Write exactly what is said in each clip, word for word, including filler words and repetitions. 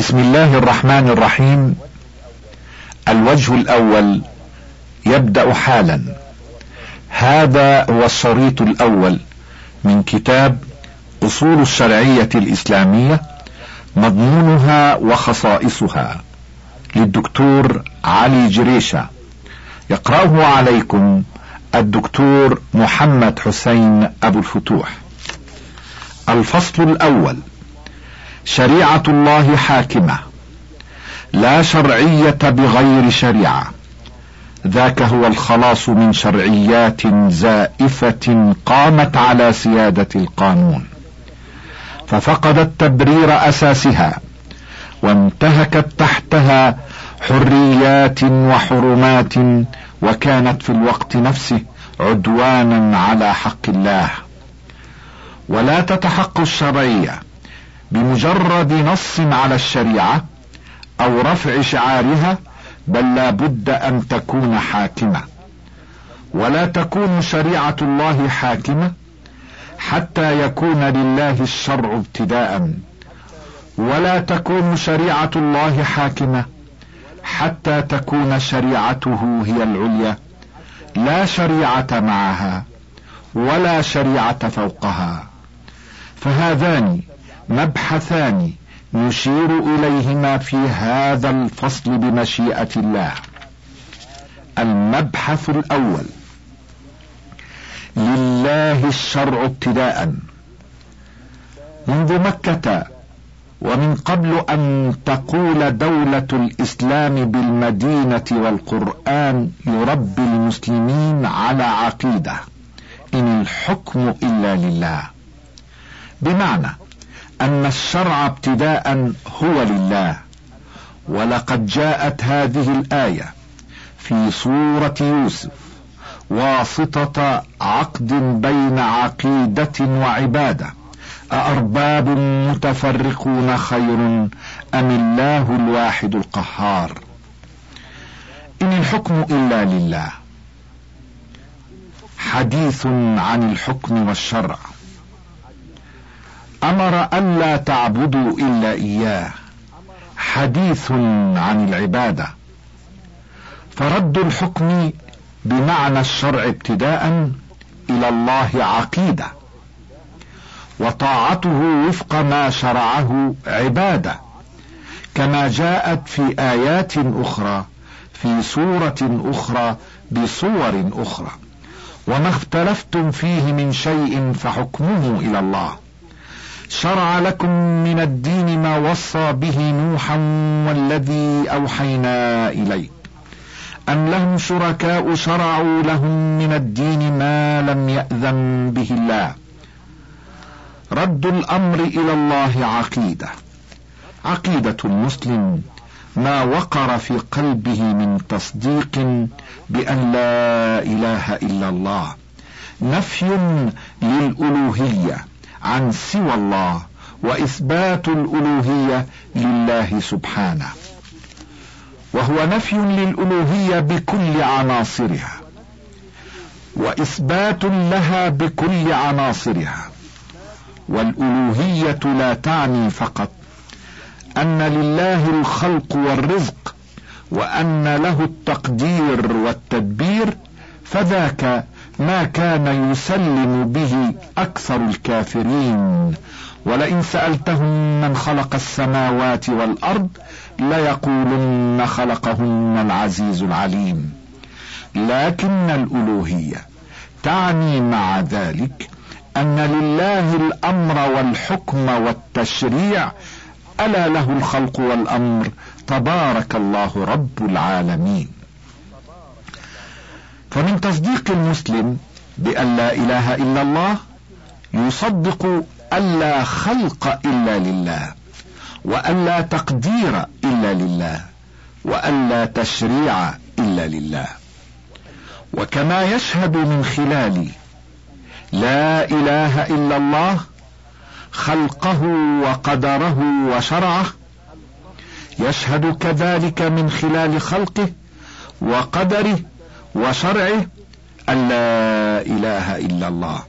بسم الله الرحمن الرحيم. الوجه الأول يبدأ حالا. هذا هو الشريط الأول من كتاب أصول الشرعية الإسلامية، مضمونها وخصائصها، للدكتور علي جريشة. يقرأه عليكم الدكتور محمد حسين أبو الفتوح. الفصل الأول: شريعة الله حاكمة، لا شرعية بغير شريعة، ذاك هو الخلاص من شرعيات زائفة قامت على سيادة القانون، ففقدت تبرير أساسها وانتهكت تحتها حريات وحرمات، وكانت في الوقت نفسه عدوانا على حق الله. ولا تتحقق الشرعية بمجرد نص على الشريعة أو رفع شعارها، بل لا بد أن تكون حاكمة. ولا تكون شريعة الله حاكمة حتى يكون لله الشرع ابتداء، ولا تكون شريعة الله حاكمة حتى تكون شريعته هي العليا، لا شريعة معها ولا شريعة فوقها. فهذان مبحثان نشير إليهما في هذا الفصل بمشيئة الله. المبحث الأول: لله الشرع ابتداء. منذ مكة ومن قبل أن تقول دولة الإسلام بالمدينة والقرآن يربي المسلمين على عقيدة إن الحكم إلا لله، بمعنى أن الشرع ابتداء هو لله. ولقد جاءت هذه الآية في سورة يوسف واسطة عقد بين عقيدة وعبادة: أأرباب متفرقون خير أم الله الواحد القهار. إن الحكم إلا لله حديث عن الحكم والشرع. أمر ألا تعبدوا إلا إياه، حديث عن العبادة. فرد الحكم بمعنى الشرع ابتداء إلى الله عقيدة، وطاعته وفق ما شرعه عبادة، كما جاءت في آيات أخرى في سورة أخرى بصور أخرى: وما اختلفتم فيه من شيء فحكمه إلى الله، شرع لكم من الدين ما وصى به نوحا والذي أوحينا إليك، أم لهم شركاء شرعوا لهم من الدين ما لم يأذن به الله. رد الأمر إلى الله عقيدة. عقيدة المسلم ما وقر في قلبه من تصديق بأن لا إله إلا الله، نفي للألوهية عن سوى الله، وإثبات الألوهية لله سبحانه، وهو نفي للألوهية بكل عناصرها وإثبات لها بكل عناصرها. والألوهية لا تعني فقط أن لله الخلق والرزق وأن له التقدير والتدبير، فذاك ما كان يسلم به أكثر الكافرين. ولئن سألتهم من خلق السماوات والأرض ليقولن خلقهن العزيز العليم. لكن الألوهية تعني مع ذلك أن لله الأمر والحكم والتشريع، ألا له الخلق والأمر، تبارك الله رب العالمين. فمن تصديق المسلم بأن لا إله إلا الله يصدق أن لا خلق إلا لله، وأن لا تقدير إلا لله، وأن لا تشريع إلا لله. وكما يشهد من خلال لا إله إلا الله خلقه وقدره وشرعه، يشهد كذلك من خلال خلقه وقدره وشرعه أن لا إله إلا الله،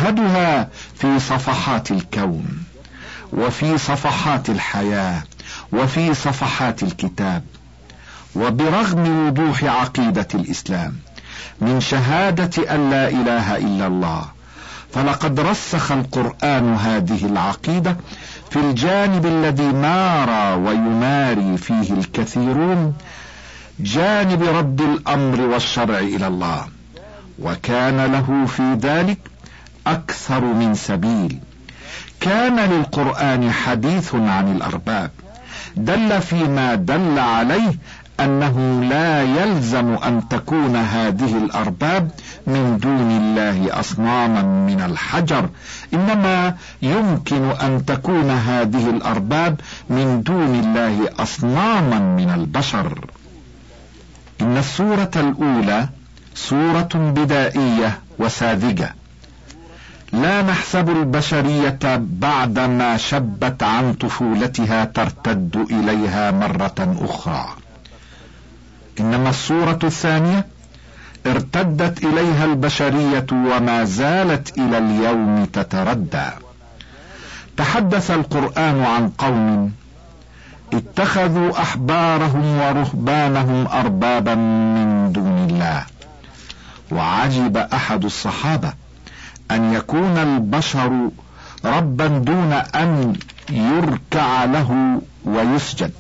يشهدها في صفحات الكون وفي صفحات الحياة وفي صفحات الكتاب. وبرغم وضوح عقيدة الإسلام من شهادة أن لا إله إلا الله، فلقد رسخ القرآن هذه العقيدة في الجانب الذي مارى ويماري فيه الكثيرون، جانب رد الأمر والشرع إلى الله، وكان له في ذلك أكثر من سبيل. كان للقرآن حديث عن الأرباب، دل فيما دل عليه أنه لا يلزم أن تكون هذه الأرباب من دون الله أصناما من الحجر، إنما يمكن أن تكون هذه الأرباب من دون الله أصناما من البشر. إن السورة الأولى سورة بدائية وساذجة، لا نحسب البشرية بعدما شبت عن طفولتها ترتد إليها مرة أخرى، إنما السورة الثانية ارتدت إليها البشرية وما زالت إلى اليوم تتردى. تحدث القرآن عن قوم اتخذوا أحبارهم ورهبانهم أربابا من دون الله، وعجب أحد الصحابة أن يكون البشر ربا دون أن يركع له ويسجد،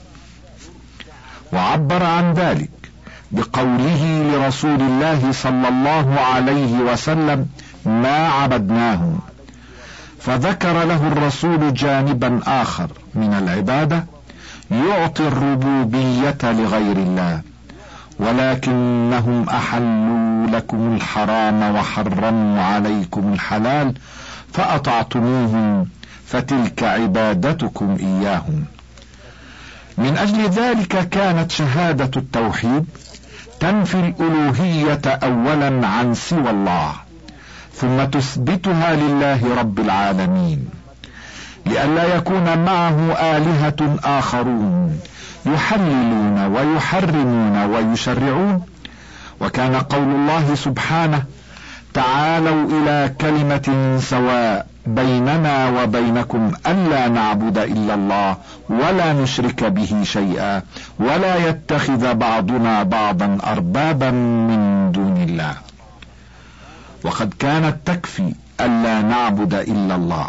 وعبر عن ذلك بقوله لرسول الله صلى الله عليه وسلم: ما عبدناهم. فذكر له الرسول جانبا آخر من العبادة يعطي الربوبية لغير الله: ولكنهم أحلوا لكم الحرام وحرموا عليكم الحلال فأطعتموهم فتلك عبادتكم إياهم. من أجل ذلك كانت شهادة التوحيد تنفي الألوهية أولا عن سوى الله، ثم تثبتها لله رب العالمين، لئلا يكون معه آلهة آخرون يحللون ويحرمون ويشرعون. وكان قول الله سبحانه: تعالوا إلى كلمة سواء بيننا وبينكم ألا نعبد إلا الله ولا نشرك به شيئا ولا يتخذ بعضنا بعضا أربابا من دون الله. وقد كانت تكفي ألا نعبد إلا الله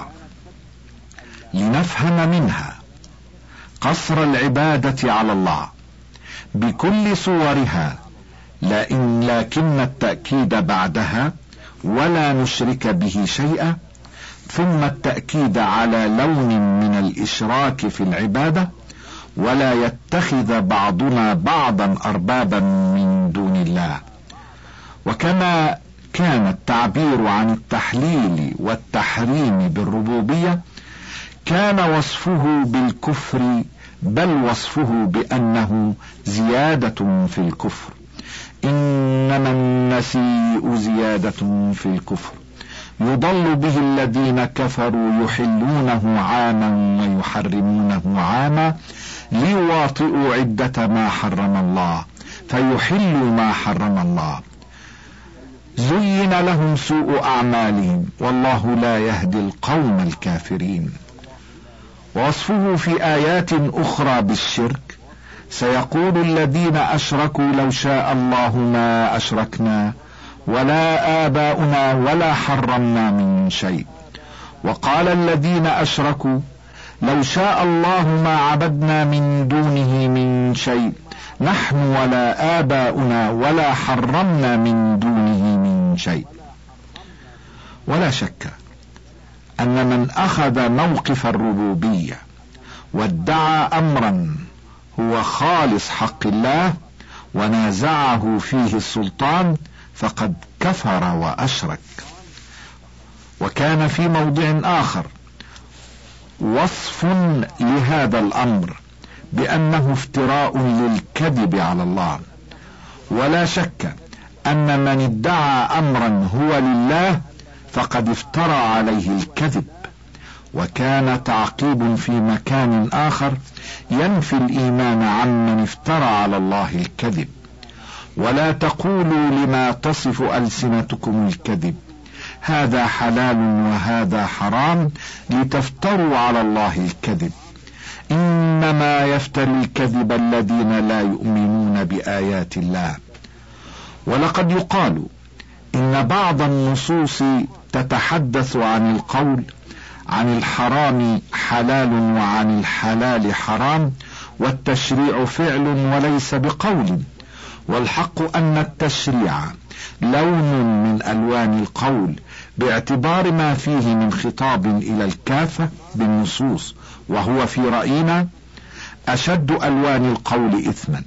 لنفهم منها قصر العبادة على الله بكل صورها، لكن التأكيد بعدها: ولا نشرك به شيئا، ثم التأكيد على لون من الإشراك في العبادة: ولا يتخذ بعضنا بعضا أربابا من دون الله. وكما كان التعبير عن التحليل والتحريم بالربوبية، كان وصفه بالكفر، بل وصفه بأنه زيادة في الكفر. إنما النسيء زيادة في الكفر يضل به الذين كفروا يحلونه عاما ويحرمونه عاما ليواطئوا عدة ما حرم الله فيحلوا ما حرم الله. زين لهم سوء أعمالهم والله لا يهدي القوم الكافرين. ووصفه في آيات أخرى بالشرك: سيقول الذين أشركوا لو شاء الله ما أشركنا ولا آباؤنا ولا حرمنا من شيء. وقال الذين أشركوا لو شاء الله ما عبدنا من دونه من شيء نحن ولا آباؤنا ولا حرمنا من دونه من شيء. ولا شك أن من أخذ موقف الربوبية وادعى أمرا هو خالص حق الله ونازعه فيه السلطان فقد كفر وأشرك. وكان في موضع آخر وصف لهذا الأمر بأنه افتراء للكذب على الله. ولا شك أن من ادعى أمرا هو لله فقد افترى عليه الكذب. وكان تعقيب في مكان آخر ينفي الإيمان عمن افترى على الله الكذب: ولا تقولوا لما تصف ألسنتكم الكذب هذا حلال وهذا حرام لتفتروا على الله الكذب إنما إنما يفتري الكذب الذين لا يؤمنون بآيات الله. ولقد يقال إن بعض النصوص تتحدث عن القول عن الحرام حلال وعن الحلال حرام، والتشريع فعل وليس بقول، والحق أن التشريع لون من ألوان القول باعتبار ما فيه من خطاب إلى الكافة بالنصوص، وهو في رأينا أشد ألوان القول إثما.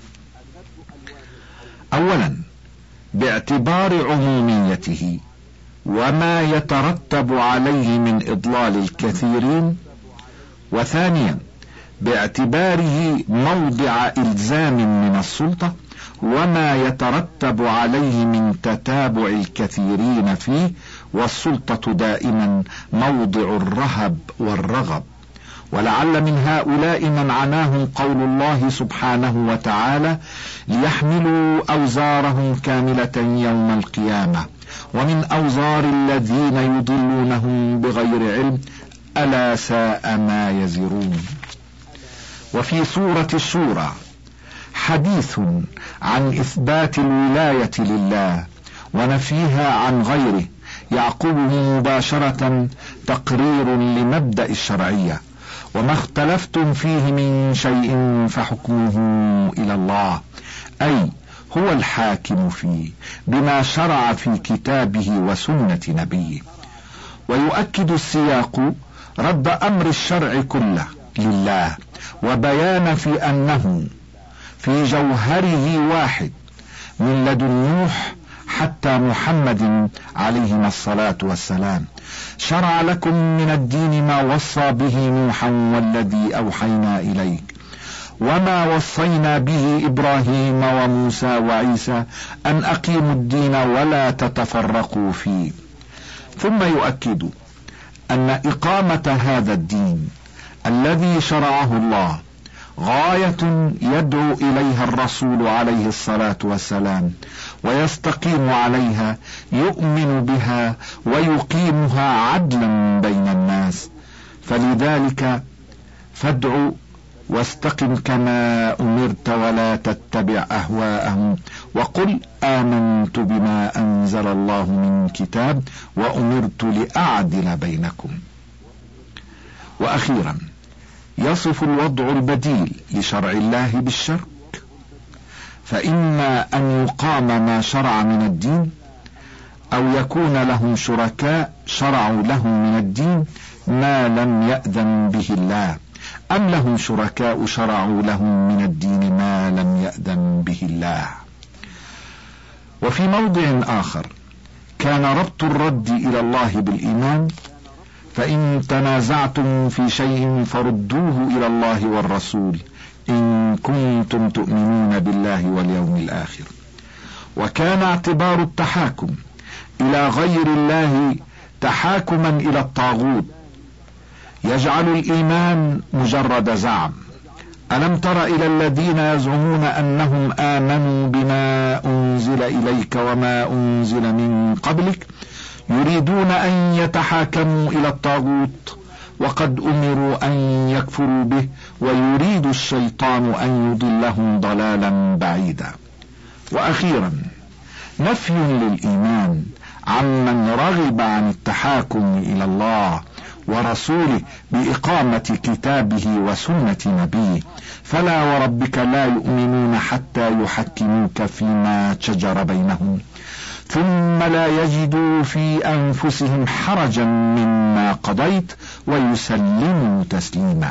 أولا باعتبار عموميته وما يترتب عليه من إضلال الكثيرين، وثانيا باعتباره موضع إلزام من السلطة وما يترتب عليه من تتابع الكثيرين فيه، والسلطة دائما موضع الرهب والرغب. ولعل من هؤلاء من عناهم قول الله سبحانه وتعالى: ليحملوا أوزارهم كاملة يوم القيامة ومن أوزار الذين يضلونهم بغير علم ألا ساء ما يزرون. وفي سورة الشورى حديث عن إثبات الولاية لله ونفيها عن غيره، يعقبه مباشرة تقرير لمبدأ الشرعية: وما اختلفتم فيه من شيء فحكمه إلى الله، أي هو الحاكم فيه بما شرع في كتابه وسنة نبيه. ويؤكد السياق رد أمر الشرع كله لله، وبيان في أنه في جوهره واحد من لدن نوح حتى محمد عليهما الصلاة والسلام. شرع لكم من الدين ما وصى به نوحا والذي أوحينا إليك وما وصينا به إبراهيم وموسى وعيسى أن أقيموا الدين ولا تتفرقوا فيه. ثم يؤكد أن إقامة هذا الدين الذي شرعه الله غاية يدعو إليها الرسول عليه الصلاة والسلام، ويستقيم عليها، يؤمن بها ويقيمها عدلا بين الناس. فلذلك فادع واستقم كما أمرت ولا تتبع أهواءهم وقل آمنت بما أنزل الله من كتاب وأمرت لأعدل بينكم. وأخيرا يصف الوضع البديل لشرع الله بالشرك، فإما أن يقام ما شرع من الدين، أو يكون لهم شركاء شرعوا لهم من الدين ما لم يأذن به الله، أم لهم شركاء شرعوا لهم من الدين ما لم يأذن به الله. وفي موضع آخر كان ربط الرد إلى الله بالإيمان: فإن تنازعتم في شيء فردوه إلى الله والرسول إن كنتم تؤمنون بالله واليوم الآخر. وكان اعتبار التحاكم إلى غير الله تحاكما إلى الطاغوت، يجعل الإيمان مجرد زعم. ألم تر إلى الذين يزعمون أنهم آمنوا بما أنزل إليك وما أنزل من قبلك يريدون أن يتحاكموا إلى الطاغوت وقد أمروا أن يكفروا به ويريد الشيطان أن يضلهم ضلالا بعيدا. وأخيرا نفي للإيمان عمن رغب عن التحاكم إلى الله ورسوله بإقامة كتابه وسنة نبيه: فلا وربك لا يؤمنون حتى يحكموك فيما شجر بينهم ثم لا يجدوا في أنفسهم حرجا مما قضيت ويسلموا تسليما.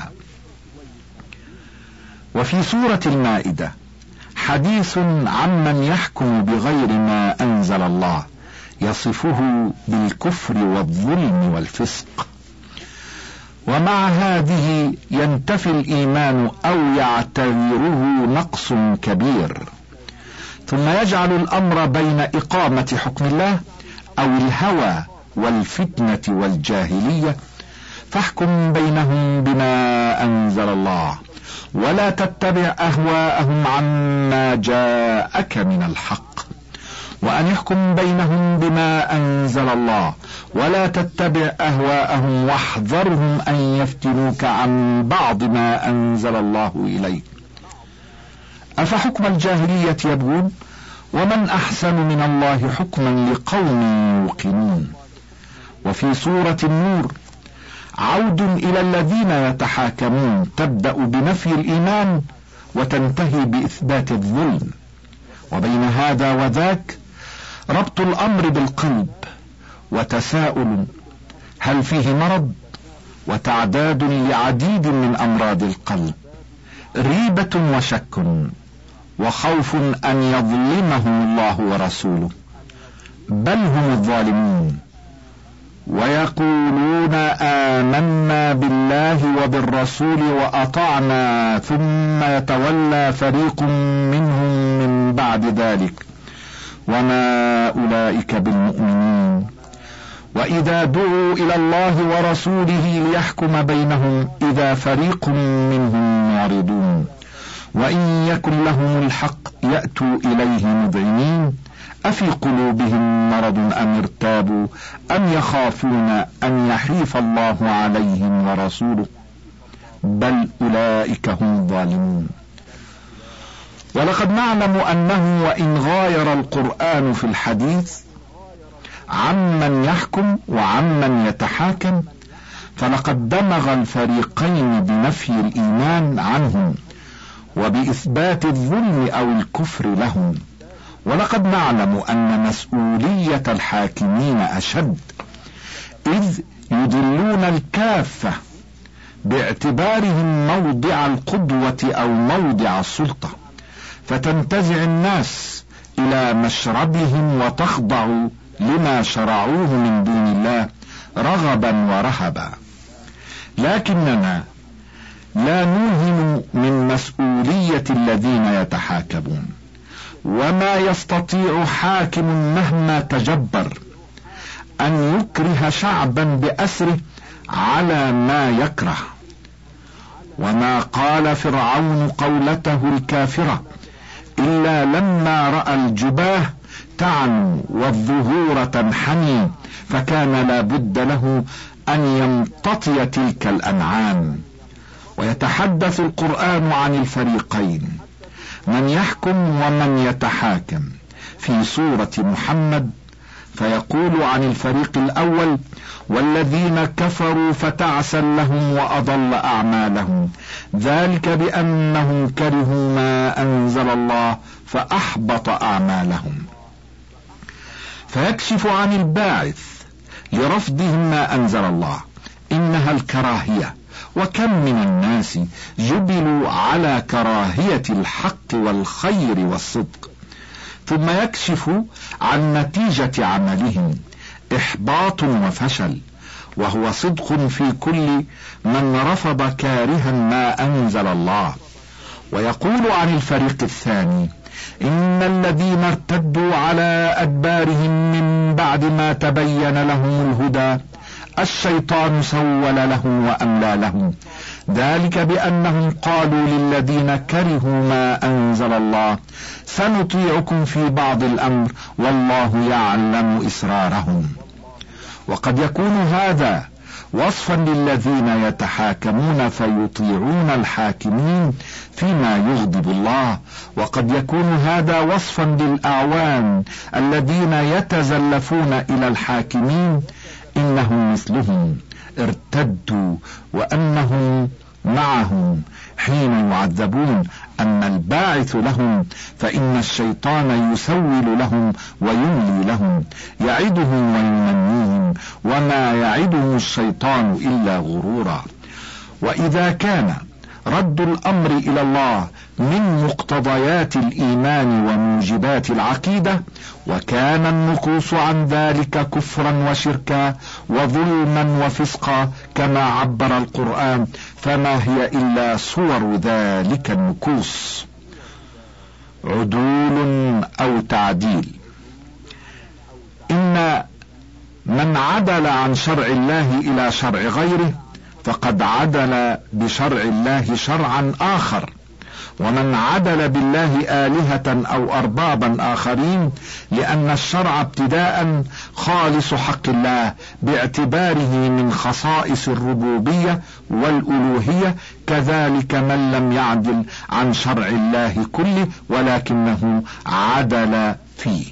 وفي سورة المائدة حديث عمن يحكم بغير ما أنزل الله، يصفه بالكفر والظلم والفسق. ومع هذه ينتفي الإيمان أو يعتبره نقص كبير، ثم يجعل الأمر بين إقامة حكم الله أو الهوى والفتنة والجاهلية، فاحكم بينهم بما أنزل الله ولا تتبع أهواءهم عما جاءك من الحق. وأن يحكم بينهم بما أنزل الله، ولا تتبع أهواءهم واحذرهم أن يفتنوك عن بعض ما أنزل الله إليك. أفحكم الجاهلية يبغون ومن أحسن من الله حكما لقوم يوقنون. وفي سورة النور عود إلى الذين يتحاكمون، تبدأ بنفي الإيمان وتنتهي بإثبات الظلم، وبين هذا وذاك ربط الأمر بالقلب، وتساؤل هل فيه مرض، وتعداد لعديد من أمراض القلب، ريبة وشك وخوف أن يظلمهم الله ورسوله، بل هم الظالمون. ويقولون آمنا بالله وبالرسول وأطعنا ثم يتولى فريق منهم من بعد ذلك وما أولئك بالمؤمنين. وإذا دعوا إلى الله ورسوله ليحكم بينهم إذا فريق منهم معرضون، وإن يكن لهم الحق يأتوا إليه مذعنين، أفي قلوبهم مرض أم ارتابوا أم يخافون أن يحيف الله عليهم ورسوله، بل أولئك هم الظالمون. ولقد نعلم أنه وإن غاير القرآن في الحديث عمن يحكم وعمن يتحاكم، فلقد دمغ الفريقين بنفي الإيمان عنهم وبإثبات الظلم أو الكفر لهم. ولقد نعلم أن مسؤولية الحاكمين أشد، إذ يدلون الكافة باعتبارهم موضع القدوة أو موضع السلطة، فتنتزع الناس إلى مشربهم وتخضع لما شرعوه من دون الله رغبا ورهبا. لكننا لا نوهم من مسؤولية الذين يتحاكمون، وما يستطيع حاكم مهما تجبر أن يكره شعبا بأسره على ما يكره. وما قال فرعون قولته الكافرة إلا لما رأى الجباه تعنو والظهور تنحني، فكان لا بد له أن يمتطي تلك الأنعام. ويتحدث القرآن عن الفريقين، من يحكم ومن يتحاكم، في سورة محمد، فيقول عن الفريق الأول: والذين كفروا فتعسا لهم وأضل أعمالهم، ذلك بأنهم كرهوا ما أنزل الله فأحبط أعمالهم. فيكشف عن الباعث لرفضهم ما أنزل الله، إنها الكراهية، وكم من الناس جبلوا على كراهية الحق والخير والصدق. ثم يكشف عن نتيجة عملهم، إحباط وفشل، وهو صدق في كل من رفض كارها ما أنزل الله. ويقول عن الفريق الثاني: إن الذين ارتدوا على أدبارهم من بعد ما تبين لهم الهدى الشيطان سول لهم وأملى لهم، ذلك بأنهم قالوا للذين كرهوا ما أنزل الله سنطيعكم في بعض الأمر والله يعلم إسرارهم. وقد يكون هذا وصفا للذين يتحاكمون فيطيعون الحاكمين فيما يغضب الله، وقد يكون هذا وصفا للأعوان الذين يتزلفون إلى الحاكمين إنهم مثلهم ارتدوا وأنهم معهم حين يعذبون، أما الباعث لهم فإن الشيطان يسول لهم ويملي لهم، يعدهم ويمنيهم، وما يعدهم الشيطان إلا غرورا. وإذا كان رد الأمر إلى الله من مقتضيات الإيمان وموجبات العقيدة، وكان النقوص عن ذلك كفرا وشركا وظلما وفسقا كما عبر القرآن، فما هي إلا صور ذلك النقوص. عدول أو تعديل: إن من عدل عن شرع الله إلى شرع غيره فقد عدل بشرع الله شرعا آخر، ومن عدل بالله آلهة أو أربابا آخرين، لأن الشرع ابتداء خالص حق الله باعتباره من خصائص الربوبية والألوهية، كذلك من لم يعدل عن شرع الله كله ولكنه عدل فيه.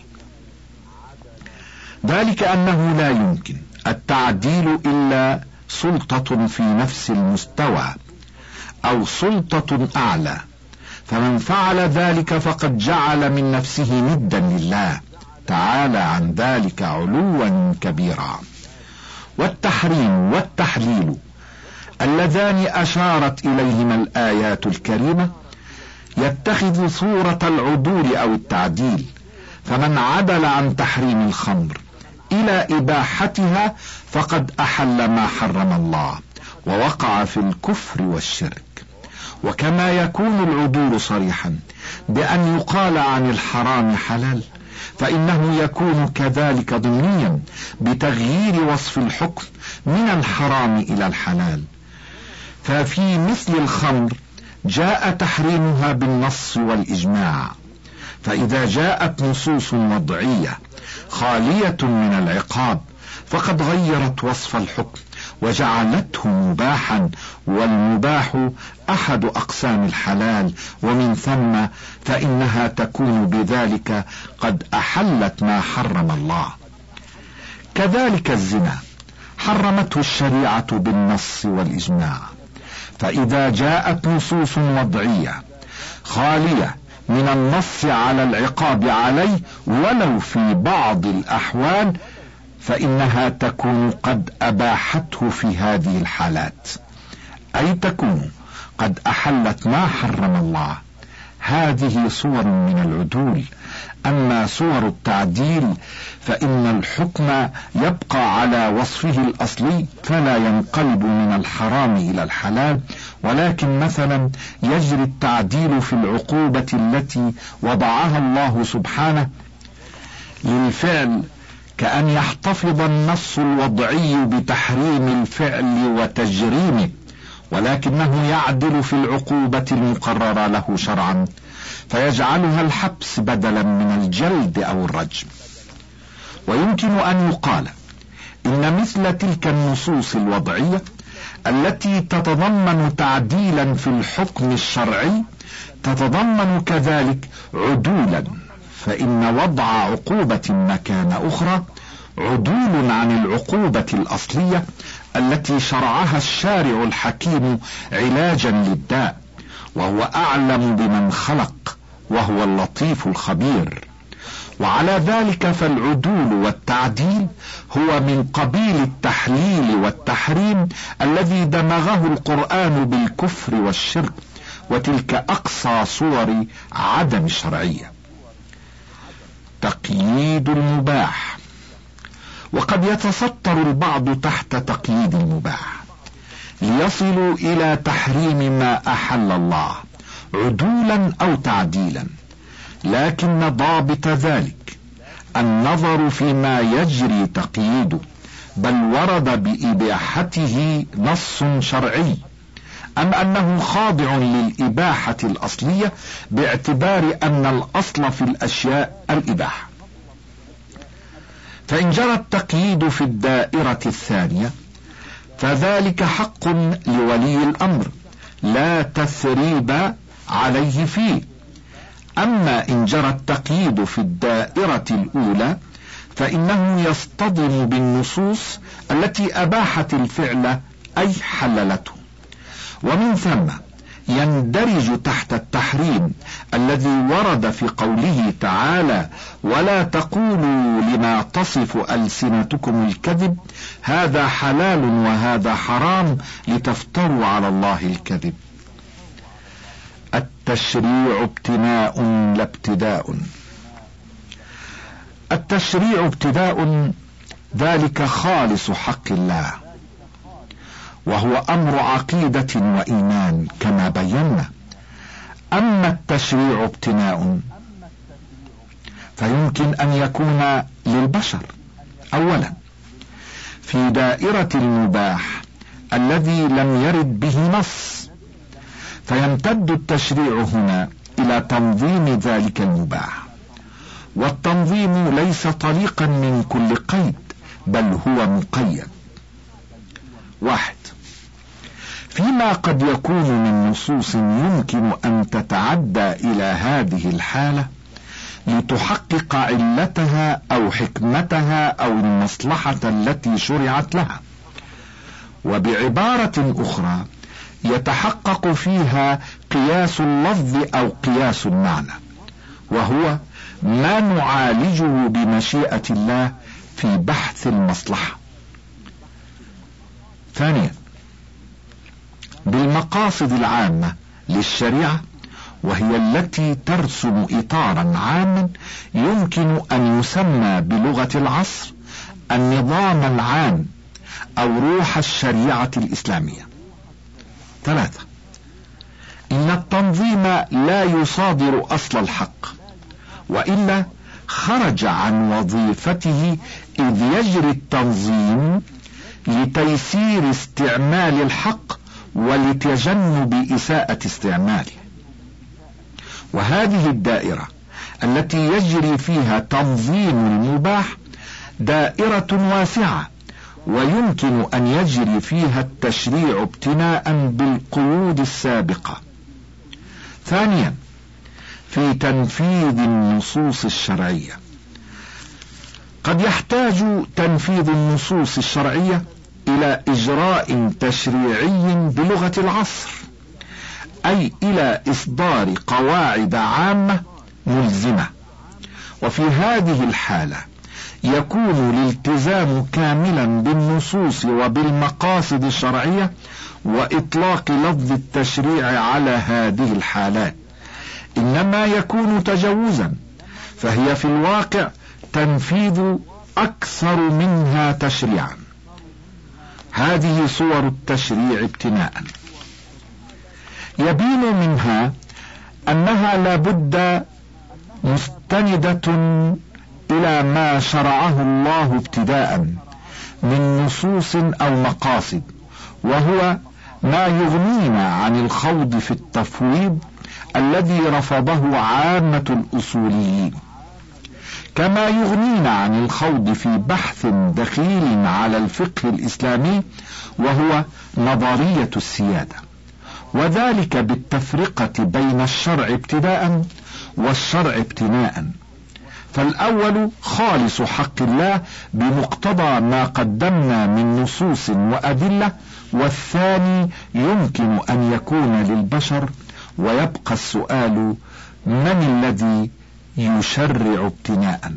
ذلك أنه لا يمكن التعديل إلا سلطة في نفس المستوى أو سلطة أعلى، فمن فعل ذلك فقد جعل من نفسه ندا لله تعالى عن ذلك علوا كبيرا. والتحريم والتحليل اللذان أشارت إليهما الآيات الكريمة يتخذ صورة العدول أو التعديل، فمن عدل عن تحريم الخمر إلى إباحتها فقد أحل ما حرم الله ووقع في الكفر والشرك. وكما يكون العدول صريحا بأن يقال عن الحرام حلال، فإنه يكون كذلك ضمنيا بتغيير وصف الحكم من الحرام إلى الحلال. ففي مثل الخمر جاء تحريمها بالنص والإجماع، فإذا جاءت نصوص وضعية خالية من العقاب فقد غيرت وصف الحكم وجعلته مباحا، والمباح أحد أقسام الحلال، ومن ثم فإنها تكون بذلك قد أحلت ما حرم الله. كذلك الزنا حرمته الشريعة بالنص والإجماع، فإذا جاءت نصوص وضعية خالية من النص على العقاب عليه ولو في بعض الأحوال فإنها تكون قد أباحته في هذه الحالات، أي تكون قد أحلت ما حرم الله. هذه صور من العدول. أما صور التعديل فإن الحكم يبقى على وصفه الأصلي فلا ينقلب من الحرام إلى الحلال، ولكن مثلا يجري التعديل في العقوبة التي وضعها الله سبحانه للفعل، كأن يحتفظ النص الوضعي بتحريم الفعل وتجريمه، ولكنه يعدل في العقوبة المقررة له شرعا فيجعلها الحبس بدلا من الجلد أو الرجم. ويمكن أن يقال إن مثل تلك النصوص الوضعية التي تتضمن تعديلا في الحكم الشرعي تتضمن كذلك عدولا، فإن وضع عقوبة مكان أخرى عدول عن العقوبة الأصلية التي شرعها الشارع الحكيم علاجا للداء، وهو أعلم بمن خلق وهو اللطيف الخبير. وعلى ذلك فالعدول والتعديل هو من قبيل التحليل والتحريم الذي دمغه القرآن بالكفر والشرك، وتلك أقصى صور عدم الشرعية. تقييد المباح، وقد يتستر البعض تحت تقييد المباح ليصلوا إلى تحريم ما أحل الله عدولا أو تعديلا، لكن ضابط ذلك النظر فيما يجري تقييده، بل ورد بإباحته نص شرعي أم أنه خاضع للإباحة الأصلية باعتبار أن الأصل في الأشياء الإباحة. فإن جرى التقييد في الدائرة الثانية فذلك حق لولي الأمر لا تثريب عليه فيه. أما إن جرى التقييد في الدائرة الأولى فإنه يصطدم بالنصوص التي أباحت الفعل أي حللته، ومن ثم يندرج تحت التحريم الذي ورد في قوله تعالى: ولا تقولوا لما تصف ألسنتكم الكذب هذا حلال وهذا حرام لتفتروا على الله الكذب. التشريع ابتناء لا ابتداء. التشريع ابتداء ذلك خالص حق الله، وهو أمر عقيدة وإيمان كما بينا. أما التشريع ابتناء فيمكن أن يكون للبشر أولا في دائرة المباح الذي لم يرد به نص، فيمتد التشريع هنا إلى تنظيم ذلك المباح، والتنظيم ليس طليقا من كل قيد، بل هو مقيد. واحد، فيما قد يكون من نصوص يمكن أن تتعدى إلى هذه الحالة لتحقق علتها أو حكمتها أو المصلحة التي شرعت لها، وبعبارة أخرى يتحقق فيها قياس اللفظ أو قياس المعنى، وهو ما نعالجه بمشيئة الله في بحث المصلحة. ثانيا، بالمقاصد العامة للشريعة، وهي التي ترسم إطارا عاما يمكن أن يسمى بلغة العصر النظام العام أو روح الشريعة الإسلامية. ثلاثة، إن التنظيم لا يصادر أصل الحق، وإلا خرج عن وظيفته، إذ يجري التنظيم لتيسير استعمال الحق ولتجنب إساءة استعماله. وهذه الدائرة التي يجري فيها تنظيم المباح دائرة واسعة، ويمكن أن يجري فيها التشريع ابتناء بالقيود السابقة. ثانيا، في تنفيذ النصوص الشرعية، قد يحتاج تنفيذ النصوص الشرعية إلى إجراء تشريعي بلغة العصر، أي إلى إصدار قواعد عامة ملزمة. وفي هذه الحالة يكون الالتزام كاملا بالنصوص وبالمقاصد الشرعية وإطلاق لفظ التشريع على هذه الحالات إنما يكون تجوزا، فهي في الواقع تنفيذ أكثر منها تشريعا. هذه صور التشريع ابتناء. يبين منها أنها لابد مستندة إلى ما شرعه الله ابتداء من نصوص أو مقاصد، وهو ما يغنينا عن الخوض في التفويض الذي رفضه عامة الأصوليين، كما يغنينا عن الخوض في بحث دخيل على الفقه الإسلامي وهو نظرية السيادة، وذلك بالتفرقة بين الشرع ابتداء والشرع ابتناء. فالأول خالص حق الله بمقتضى ما قدمنا من نصوص وأدلة، والثاني يمكن أن يكون للبشر، ويبقى السؤال: من الذي يشرع ابتناء؟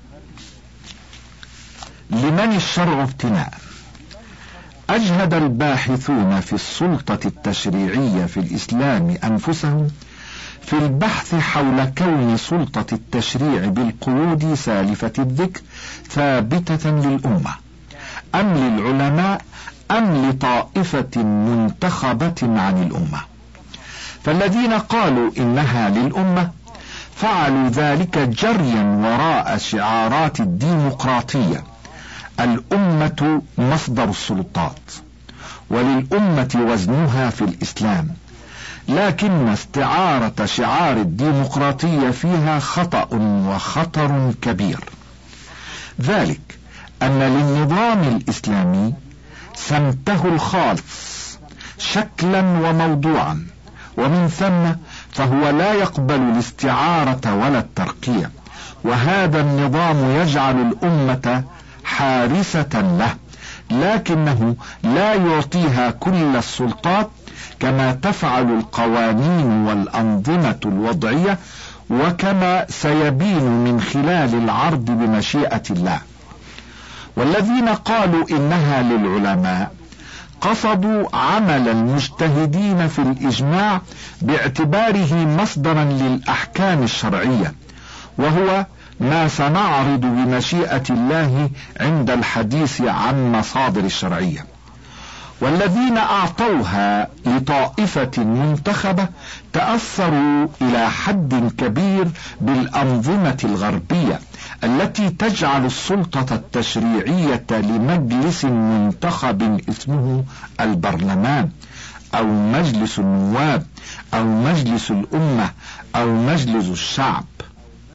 لمن الشرع ابتناء؟ أجهد الباحثون في السلطة التشريعية في الإسلام أنفسهم في البحث حول كون سلطة التشريع بالقيود سالفة الذكر ثابتة للأمة أم للعلماء أم لطائفة منتخبة عن الأمة. فالذين قالوا إنها للأمة فعلوا ذلك جريا وراء شعارات الديمقراطية: الأمة مصدر السلطات، وللأمة وزنها في الإسلام. لكن استعارة شعار الديمقراطية فيها خطأ وخطر كبير، ذلك أن للنظام الإسلامي سمته الخالص شكلا وموضوعا، ومن ثم فهو لا يقبل الاستعارة ولا الترقية، وهذا النظام يجعل الأمة حارسة له، لكنه لا يعطيها كل السلطات كما تفعل القوانين والأنظمة الوضعية، وكما سيبين من خلال العرض بمشيئة الله. والذين قالوا إنها للعلماء قصدوا عمل المجتهدين في الإجماع باعتباره مصدرا للأحكام الشرعية، وهو ما سنعرض بمشيئة الله عند الحديث عن مصادر الشرعية. والذين أعطوها لطائفة منتخبة تأثروا إلى حد كبير بالأنظمة الغربية التي تجعل السلطة التشريعية لمجلس منتخب اسمه البرلمان، أو مجلس النواب أو مجلس الأمة أو مجلس الشعب.